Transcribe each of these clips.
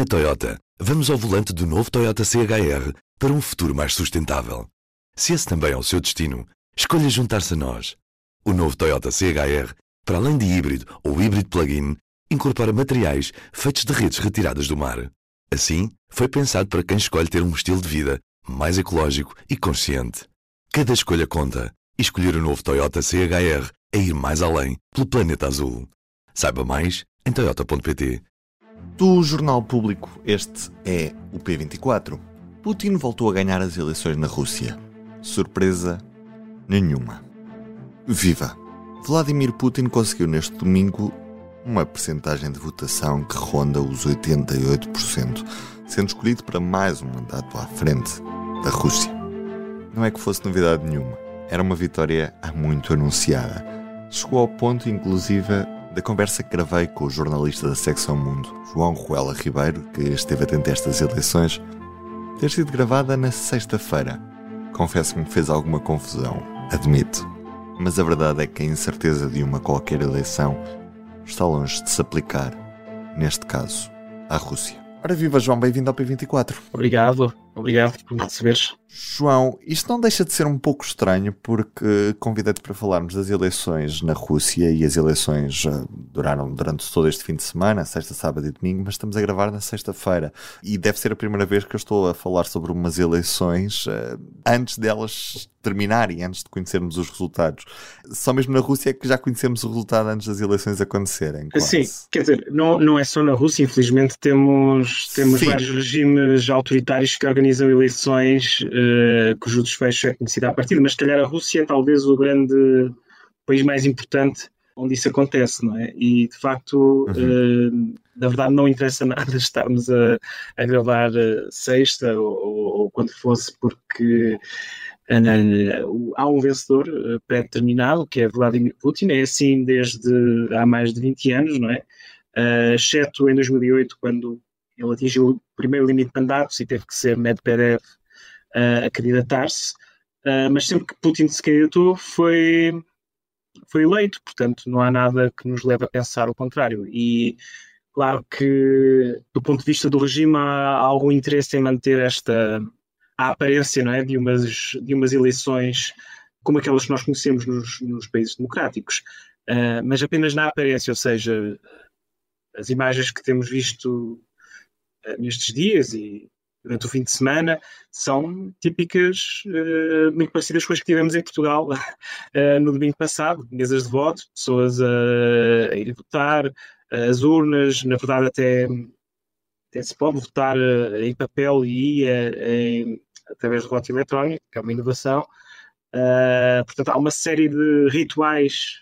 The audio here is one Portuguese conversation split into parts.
Na Toyota, vamos ao volante do novo Toyota CHR para um futuro mais sustentável. Se esse também é o seu destino, escolha juntar-se a nós. O novo Toyota CHR, para além de híbrido ou híbrido plug-in, incorpora materiais feitos de redes retiradas do mar. Assim, foi pensado para quem escolhe ter um estilo de vida mais ecológico e consciente. Cada escolha conta, e escolher o novo Toyota CHR é ir mais além pelo planeta azul. Saiba mais em toyota.pt. Do Jornal Público, este é o P24. Putin voltou a ganhar as eleições na Rússia. Surpresa nenhuma. Viva! Vladimir Putin conseguiu neste domingo uma percentagem de votação que ronda os 88%, sendo escolhido para mais um mandato à frente da Rússia. Não é que fosse novidade nenhuma. Era uma vitória há muito anunciada. Chegou ao ponto, inclusive, da conversa que gravei com o jornalista da Secção Mundo, João Ruela Ribeiro, que esteve atento a estas eleições, ter sido gravada na sexta-feira. Confesso que me fez alguma confusão, admito. Mas a verdade é que a incerteza de uma qualquer eleição está longe de se aplicar, neste caso, à Rússia. Ora viva, João, bem-vindo ao P24. Obrigado por me receberes. João, isto não deixa de ser um pouco estranho porque convidei-te para falarmos das eleições na Rússia e as eleições duraram durante todo este fim de semana, sexta, sábado e domingo, mas estamos a gravar na sexta-feira e deve ser a primeira vez que eu estou a falar sobre umas eleições antes delas terminarem, antes de conhecermos os resultados. Só mesmo na Rússia é que já conhecemos o resultado antes das eleições acontecerem. Quase. Sim, quer dizer, não é só na Rússia, infelizmente temos vários regimes autoritários que organizam eleições cujo desfecho é conhecido à partida, mas se calhar a Rússia é talvez o grande país mais importante onde isso acontece, não é? E de facto, na verdade não interessa nada estarmos a gravar sexta ou quando fosse, porque há um vencedor pré-determinado, que é Vladimir Putin, é assim desde há mais de 20 anos, não é? Exceto em 2008, quando ele atingiu o primeiro limite de mandatos e teve que ser Medvedev a candidatar-se, mas sempre que Putin se candidatou foi eleito, portanto não há nada que nos leve a pensar o contrário. E claro que do ponto de vista do regime há algum interesse em manter a aparência, não é, de umas eleições como aquelas que nós conhecemos nos países democráticos, mas apenas na aparência, ou seja, as imagens que temos visto nestes dias e durante o fim de semana são típicas, muito parecidas com as que tivemos em Portugal no domingo passado, mesas de voto, pessoas a ir votar, as urnas, na verdade até se pode votar em papel e através de voto eletrónico, que é uma inovação. Portanto, há uma série de rituais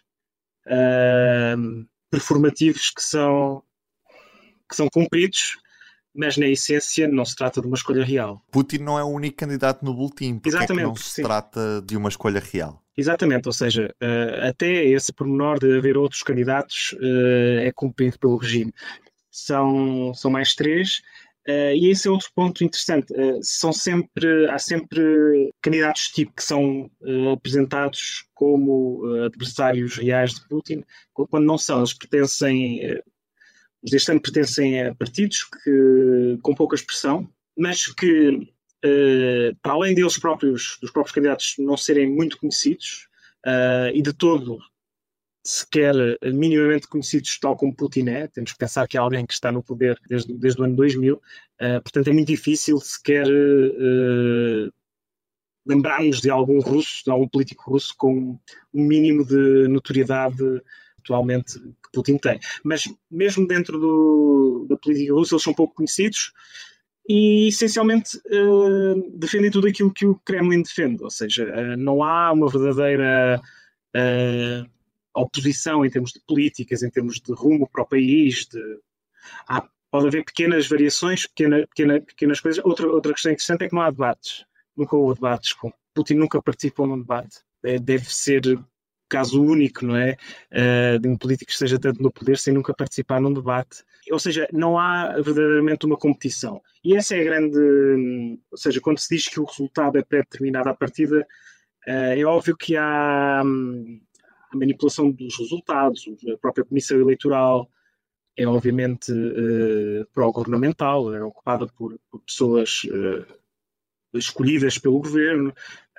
performativos que são cumpridos, mas na essência não se trata de uma escolha real. Putin não é o único candidato no boletim, porque exatamente, é que não se trata de uma escolha real? Exatamente, ou seja, até esse pormenor de haver outros candidatos é cumprido pelo regime. São mais três, e esse é outro ponto interessante. Há sempre candidatos tipo que são apresentados como adversários reais de Putin, quando não são. Eles deste ano pertencem a partidos com pouca expressão, mas que, para além dos próprios candidatos não serem muito conhecidos, e de todo sequer minimamente conhecidos, tal como Putin é, temos que pensar que é alguém que está no poder desde o ano 2000, portanto é muito difícil sequer lembrarmos de algum político russo com um mínimo de notoriedade atualmente que Putin tem. Mas mesmo dentro da política russa eles são pouco conhecidos e essencialmente defendem tudo aquilo que o Kremlin defende, ou seja, não há uma verdadeira oposição em termos de políticas, em termos de rumo para o país. Pode haver pequenas variações, pequenas coisas. Outra questão interessante é que não há debates. Nunca houve debates. Putin nunca participou num debate. Deve ser caso único, não é? De um político que esteja tanto no poder sem nunca participar num debate. Ou seja, não há verdadeiramente uma competição. E essa é a grande... Ou seja, quando se diz que o resultado é pré-determinado à partida, é óbvio que há a manipulação dos resultados, a própria comissão eleitoral é obviamente pró-governamental, é ocupada por pessoas escolhidas pelo governo.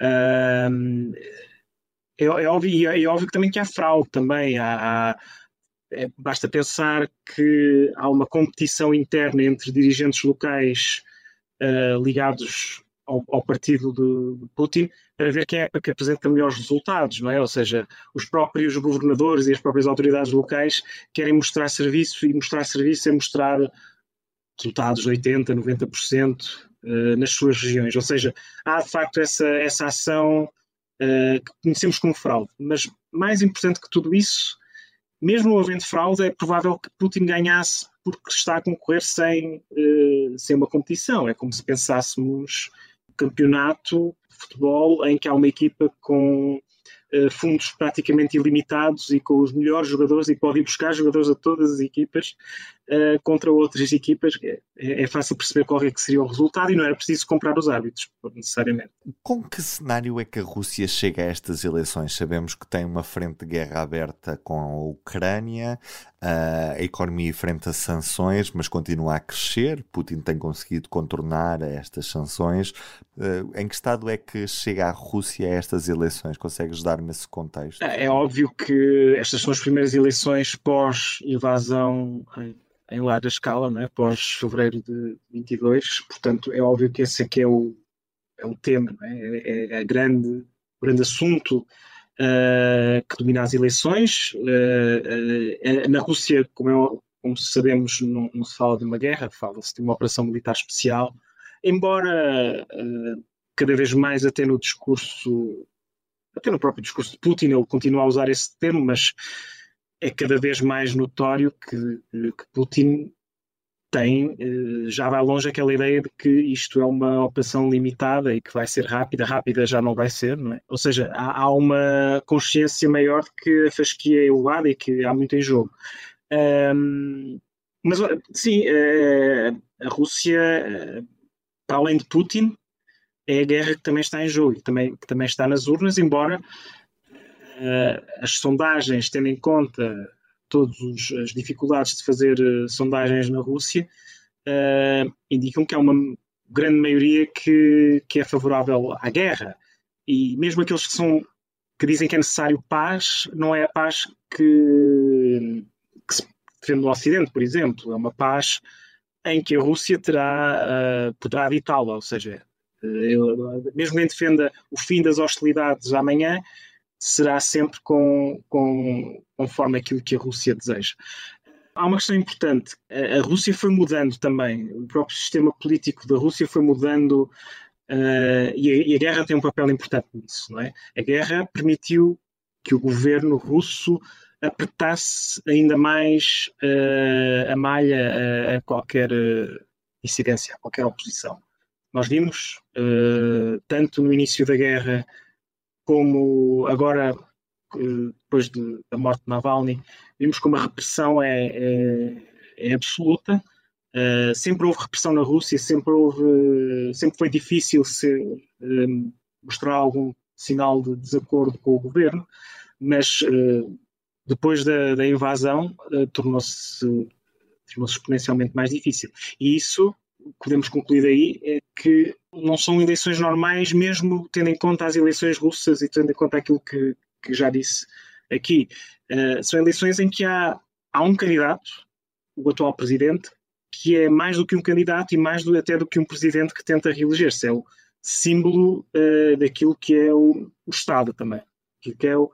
É óbvio também que há fraude também. Basta pensar que há uma competição interna entre dirigentes locais ligados ao partido de Putin para ver quem é que apresenta melhores resultados, não é? Ou seja, os próprios governadores e as próprias autoridades locais querem mostrar serviço, e mostrar serviço é mostrar resultados de 80%, 90% nas suas regiões. Ou seja, há de facto essa ação que conhecemos como fraude. Mas mais importante que tudo isso, mesmo havendo fraude, é provável que Putin ganhasse porque está a concorrer sem uma competição. É como se pensássemos um campeonato de futebol em que há uma equipa com fundos praticamente ilimitados e com os melhores jogadores, e pode ir buscar jogadores a todas as equipas contra outras equipas. É fácil perceber qual é que seria o resultado, e não era preciso comprar os árbitros, necessariamente. Com que cenário é que a Rússia chega a estas eleições? Sabemos que tem uma frente de guerra aberta com a Ucrânia, a economia enfrenta sanções, mas continua a crescer. Putin tem conseguido contornar estas sanções. Em que estado é que chega a Rússia a estas eleições? Consegues dar-me esse contexto? É óbvio que estas são as primeiras eleições pós-invasão em larga escala, não é? Pós-fevereiro de 22, portanto é óbvio que esse aqui é o tema, não é? O grande assunto que domina as eleições. Na Rússia, como sabemos, não se fala de uma guerra, fala-se de uma operação militar especial, embora cada vez mais até no próprio discurso de Putin ele continua a usar esse termo, mas é cada vez mais notório que Putin já vai longe aquela ideia de que isto é uma operação limitada e que vai ser rápida já não vai ser, não é? Ou seja, há uma consciência maior de que a fasquia é elevada e que há muito em jogo. Mas sim, a Rússia, para além de Putin, é a guerra que também está em jogo, que também está nas urnas, embora as sondagens, tendo em conta todas as dificuldades de fazer sondagens na Rússia, indicam que há uma grande maioria que é favorável à guerra. E mesmo aqueles que dizem que é necessário paz, não é a paz que se defende no Ocidente, por exemplo. É uma paz em que a Rússia poderá ditá-la, ou seja, mesmo quem defenda o fim das hostilidades amanhã, será sempre conforme aquilo que a Rússia deseja. Há uma questão importante. A Rússia foi mudando também. O próprio sistema político da Rússia foi mudando e a guerra tem um papel importante nisso, não é? A guerra permitiu que o governo russo apertasse ainda mais a malha a qualquer incidência, a qualquer oposição. Nós vimos, tanto no início da guerra como agora, depois da morte de Navalny, vimos como a repressão é absoluta. Sempre houve repressão na Rússia, sempre foi difícil mostrar algum sinal de desacordo com o governo, mas depois da invasão tornou-se exponencialmente mais difícil. E isso, podemos concluir daí, é que não são eleições normais, mesmo tendo em conta as eleições russas e tendo em conta aquilo que já disse aqui. São eleições em que há um candidato, o atual presidente, que é mais do que um candidato e mais até do que um presidente que tenta reeleger-se. É o símbolo daquilo que é o Estado também, que é o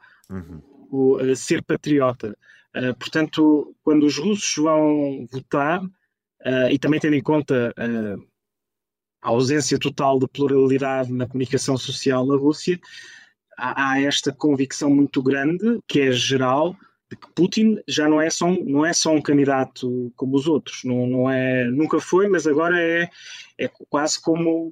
ser patriota. Portanto, quando os russos vão votar, e também tendo em conta a ausência total de pluralidade na comunicação social na Rússia, há esta convicção muito grande, que é geral, de que Putin já não é só um candidato como os outros. Nunca foi, mas agora é quase como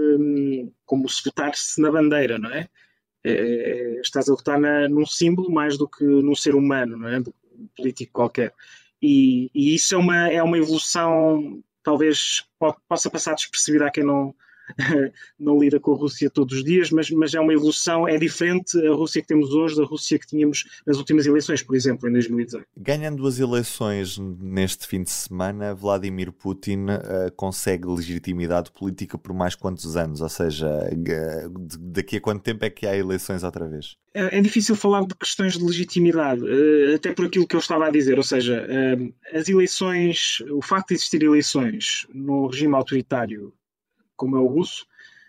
se votar-se na bandeira, não é? Estás a votar num símbolo mais do que num ser humano, não é? Um político qualquer. E isso é uma evolução, talvez possa passar despercebida a quem não não lida com a Rússia todos os dias, mas é uma evolução, é diferente a Rússia que temos hoje da Rússia que tínhamos nas últimas eleições, por exemplo, em 2018. Ganhando as eleições neste fim de semana, Vladimir Putin consegue legitimidade política por mais quantos anos? Ou seja, daqui a quanto tempo é que há eleições outra vez? É difícil falar de questões de legitimidade, até por aquilo que eu estava a dizer, ou seja, as eleições, o facto de existir eleições num regime autoritário como é o russo,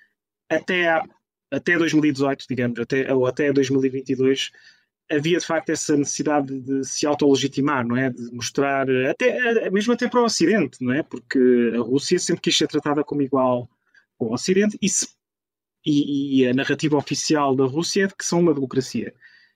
até 2018, digamos, até 2022, havia de facto essa necessidade de se autolegitimar, não é? De mostrar, mesmo até para o Ocidente, não é? Porque a Rússia sempre quis ser tratada como igual com o Ocidente e a narrativa oficial da Rússia é de que são uma democracia.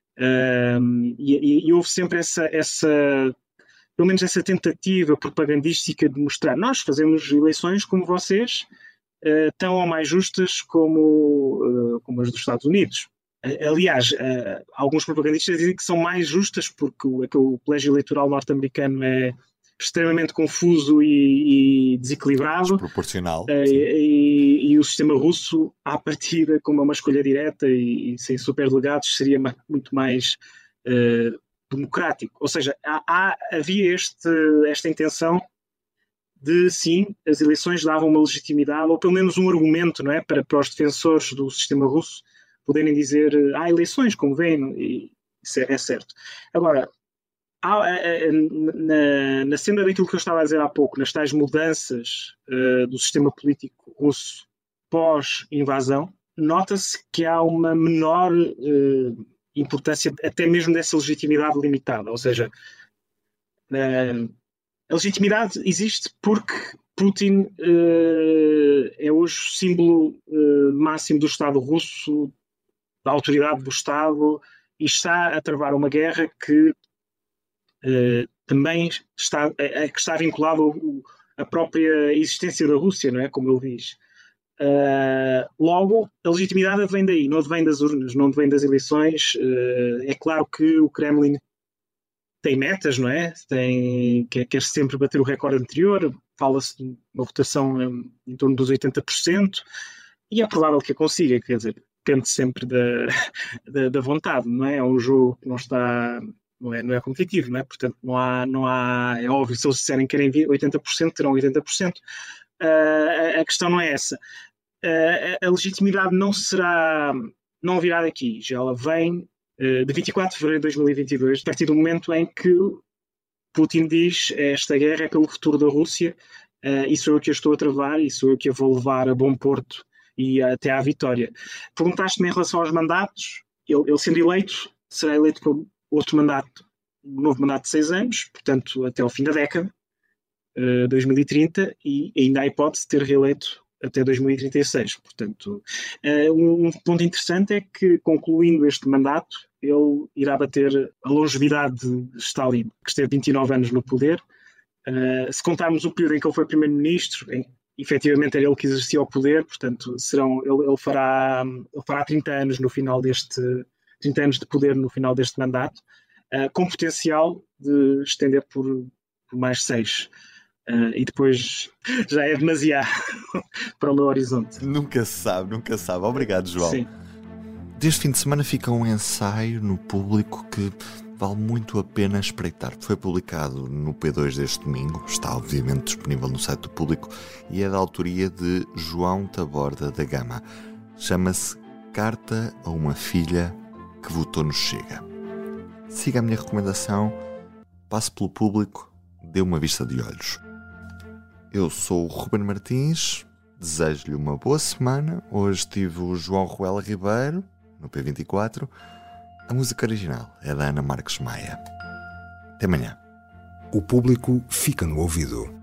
E houve sempre pelo menos essa tentativa propagandística de mostrar, nós fazemos eleições como vocês, tão ou mais justas como as dos Estados Unidos. Aliás, alguns propagandistas dizem que são mais justas porque o colégio eleitoral norte-americano é extremamente confuso e desequilibrado. Desproporcional. E o sistema russo, à partida, como é uma escolha direta e sem superdelegados, seria muito mais democrático. Ou seja, havia esta intenção de, sim, as eleições davam uma legitimidade, ou pelo menos um argumento, não é, para os defensores do sistema russo poderem dizer há eleições, como vem, e isso é certo. Agora, na senda daquilo que eu estava a dizer há pouco, nas tais mudanças do sistema político russo pós-invasão, nota-se que há uma menor importância até mesmo dessa legitimidade limitada, ou seja, a legitimidade existe porque Putin é hoje o símbolo máximo do Estado russo, da autoridade do Estado, e está a travar uma guerra que também está vinculado à própria existência da Rússia, não é? Como ele diz. Logo, a legitimidade vem daí, não vem das urnas, não vem das eleições. É claro que o Kremlin tem metas, não é? Quer sempre bater o recorde anterior, fala-se de uma votação em torno dos 80%, e é provável que a consiga, quer dizer, depende sempre da vontade, não é? É um jogo que não é competitivo, não é? Portanto, não há, é óbvio, se eles disserem que querem 80%, terão 80%. A questão não é essa. A legitimidade não virá daqui, já ela vem de 24 de fevereiro de 2022, a partir do momento em que Putin diz esta guerra é pelo futuro da Rússia, e sou eu que a estou a travar, e sou eu que a vou levar a bom porto e até à vitória. Perguntaste-me em relação aos mandatos, ele sendo eleito, será eleito por outro mandato, um novo mandato de 6 anos, portanto até ao fim da década, 2030, e ainda há a hipótese de ter reeleito até 2036. Portanto, um ponto interessante é que, concluindo este mandato, ele irá bater a longevidade de Stalin, que esteve 29 anos no poder. Se contarmos o período em que ele foi primeiro-ministro, efetivamente era ele que exercia o poder, portanto, ele fará 30 anos no final 30 anos de poder no final deste mandato, com potencial de estender por mais 6. E depois já é demasiado para o meu horizonte. Nunca se sabe. Obrigado, João. Sim. Deste fim de semana fica um ensaio no Público que vale muito a pena espreitar. Foi publicado no P2 deste domingo, está obviamente disponível no site do Público e é da autoria de João Taborda da Gama. Chama-se Carta a uma Filha que Votou no Chega. Siga a minha recomendação, passe pelo Público, dê uma vista de olhos. Eu sou o Ruben Martins, desejo-lhe uma boa semana. Hoje tive o João Ruela Ribeiro, no P24. A música original é da Ana Marques Maia. Até amanhã. O Público fica no ouvido.